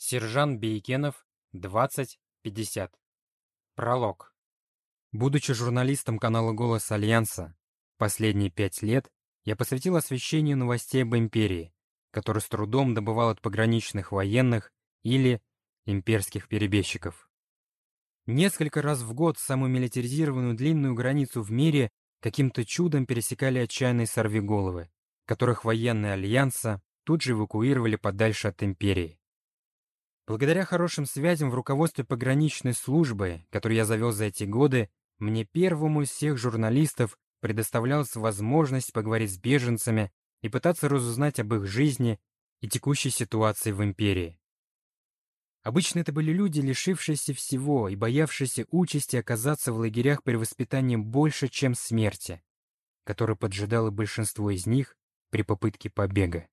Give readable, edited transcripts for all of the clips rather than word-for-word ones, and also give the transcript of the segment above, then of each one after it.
Сержант Бейкенов, 2050. Пролог. Будучи журналистом канала «Голос Альянса», последние 5 лет я посвятил освещению новостей об империи, который с трудом добывал от пограничных военных или имперских перебежчиков. Несколько раз в год самую милитаризированную длинную границу в мире каким-то чудом пересекали отчаянные сорвиголовы, которых военные Альянса тут же эвакуировали подальше от империи. Благодаря хорошим связям в руководстве пограничной службы, которую я завел за эти годы, мне первому из всех журналистов предоставлялась возможность поговорить с беженцами и пытаться разузнать об их жизни и текущей ситуации в империи. Обычно это были люди, лишившиеся всего и боявшиеся участи оказаться в лагерях при воспитании больше, чем смерти, которая поджидала большинство из них при попытке побега.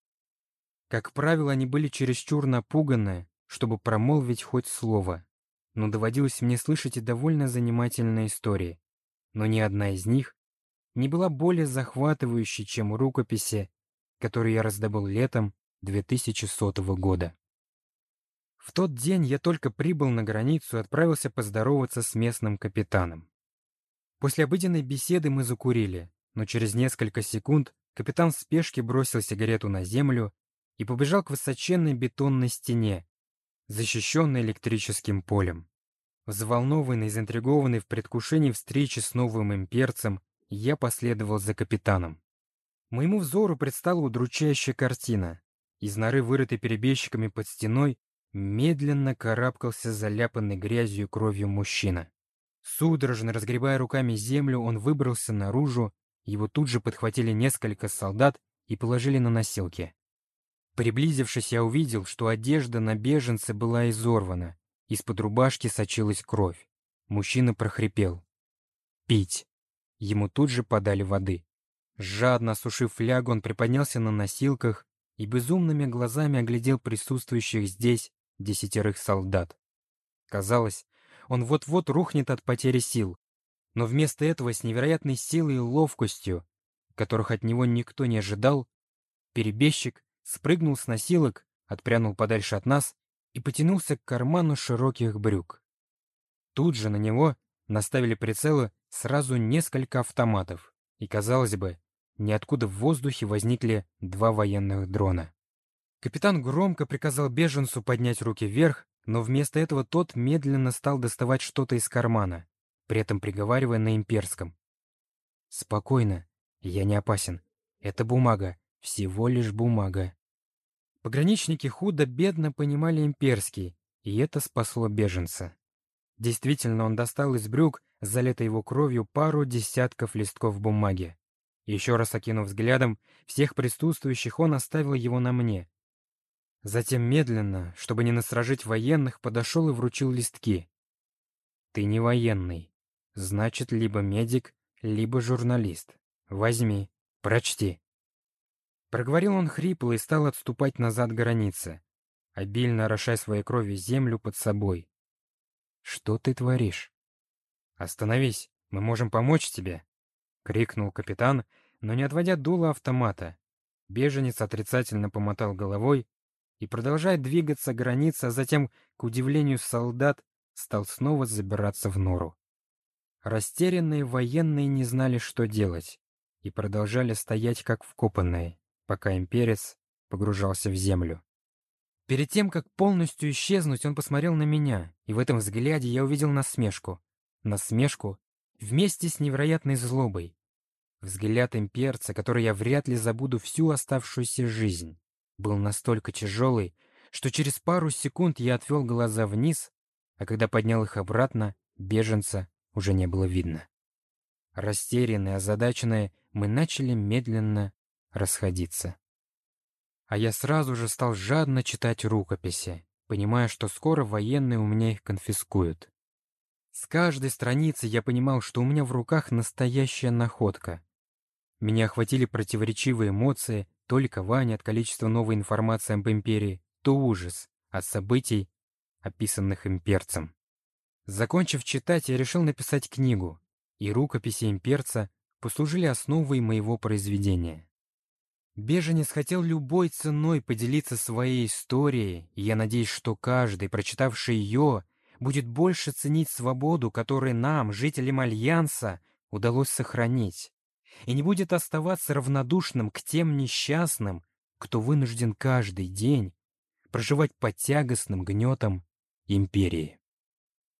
Как правило, они были чересчур напуганы, чтобы промолвить хоть слово, но доводилось мне слышать и довольно занимательные истории, но ни одна из них не была более захватывающей, чем рукописи, которые я раздобыл летом 2100 года. В тот день я только прибыл на границу и отправился поздороваться с местным капитаном. После обыденной беседы мы закурили, но через несколько секунд капитан в спешке бросил сигарету на землю и побежал к высоченной бетонной стене, защищенной электрическим полем. Взволнованный и заинтригованный в предвкушении встречи с новым имперцем, я последовал за капитаном. Моему взору предстала удручающая картина. Из норы, вырытой перебежчиками под стеной, медленно карабкался заляпанный грязью и кровью мужчина. Судорожно разгребая руками землю, он выбрался наружу, его тут же подхватили несколько солдат и положили на носилки. Приблизившись, я увидел, что одежда на беженце была изорвана. Из-под рубашки сочилась кровь. Мужчина прохрипел: «Пить». Ему тут же подали воды. Жадно осушив флягу, он приподнялся на носилках и безумными глазами оглядел присутствующих здесь 10 солдат. Казалось, он вот-вот рухнет от потери сил, но вместо этого с невероятной силой и ловкостью, которых от него никто не ожидал, перебежчик спрыгнул с носилок, отпрянул подальше от нас и потянулся к карману широких брюк. Тут же на него наставили прицелы сразу несколько автоматов, и, казалось бы, ниоткуда в воздухе возникли 2 военных дрона. Капитан громко приказал беженцу поднять руки вверх, но вместо этого тот медленно стал доставать что-то из кармана, при этом приговаривая на имперском: «Спокойно, я не опасен. Это бумага, всего лишь бумага». Пограничники худо-бедно понимали имперский, и это спасло беженца. Действительно, он достал из брюк, залитой его кровью, пару десятков листков бумаги. Еще раз окинув взглядом всех присутствующих, он оставил его на мне. Затем медленно, чтобы не насторожить военных, подошел и вручил листки. «Ты не военный. Значит, либо медик, либо журналист. Возьми, прочти». Проговорил он хрипло и стал отступать назад к границе, обильно орошая своей кровью землю под собой. «Что ты творишь?» «Остановись, мы можем помочь тебе!» — крикнул капитан, но не отводя дула автомата. Беженец отрицательно помотал головой и, продолжая двигаться к границе, а затем, к удивлению солдат, стал снова забираться в нору. Растерянные военные не знали, что делать, и продолжали стоять как вкопанные, пока имперец погружался в землю. Перед тем, как полностью исчезнуть, он посмотрел на меня, и в этом взгляде я увидел насмешку. Насмешку вместе с невероятной злобой. Взгляд имперца, который я вряд ли забуду всю оставшуюся жизнь, был настолько тяжелый, что через пару секунд я отвел глаза вниз, а когда поднял их обратно, беженца уже не было видно. Растерянные, озадаченные, мы начали медленно расходиться. А я сразу же стал жадно читать рукописи, понимая, что скоро военные у меня их конфискуют. С каждой страницы я понимал, что у меня в руках настоящая находка. Меня охватили противоречивые эмоции, то ликование от количества новой информации об империи, то ужас от событий, описанных имперцем. Закончив читать, я решил написать книгу, и рукописи имперца послужили основой моего произведения. Беженец хотел любой ценой поделиться своей историей, и я надеюсь, что каждый, прочитавший ее, будет больше ценить свободу, которую нам, жителям Альянса, удалось сохранить, и не будет оставаться равнодушным к тем несчастным, кто вынужден каждый день проживать под тягостным гнетом империи.